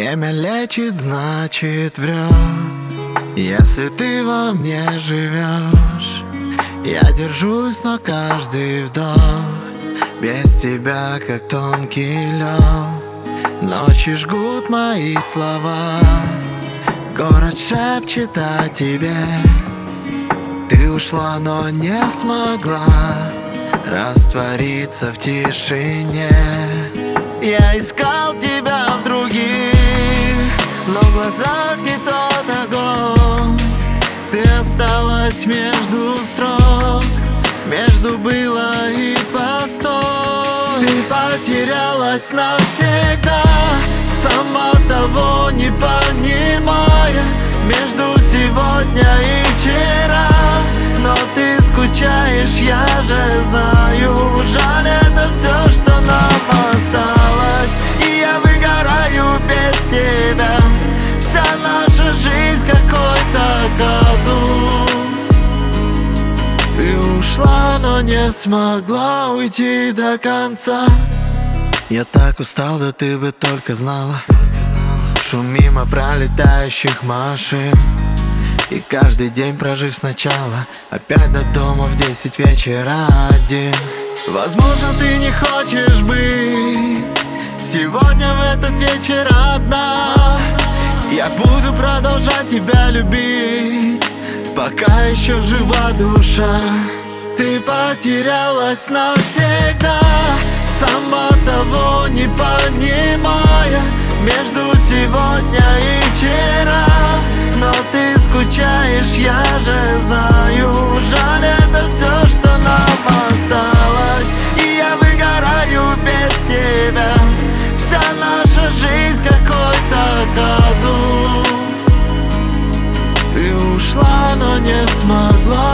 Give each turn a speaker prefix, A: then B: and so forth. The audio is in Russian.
A: Время лечит, значит врет. Если ты во мне живешь, я держусь, но каждый вдох без тебя, как тонкий лед. Ночи жгут мои слова, город шепчет о тебе. Ты ушла, но не смогла раствориться в тишине. Я искал тебя в других, но в глазах не тот огонь. Ты осталась между строк, между было и постой. Ты потерялась навсегда, сама того не понимая, между сегодня и вчера. Но ты скучаешь, я же знаю. Жаль, это все, что нам осталось, и я выгораю без тебя. Вся наша жизнь какой-то казус. Ты ушла, но не смогла уйти до конца. Я так устал, да ты бы только знала. Шум мимо пролетающих машин, и каждый день прожив сначала, опять до дома в 10 вечера один. Возможно, ты не хочешь быть сегодня в этот вечер одна. Я буду продолжать тебя любить, пока еще жива душа. Ты потерялась навсегда, сама того не понимая, между сегодня и вчера. Но ты скучаешь, я же знаю. Жаль, это все, что нам осталось, и я выгораю без тебя. Вся наша жизнь какой-то казус. Ты ушла, но не смогла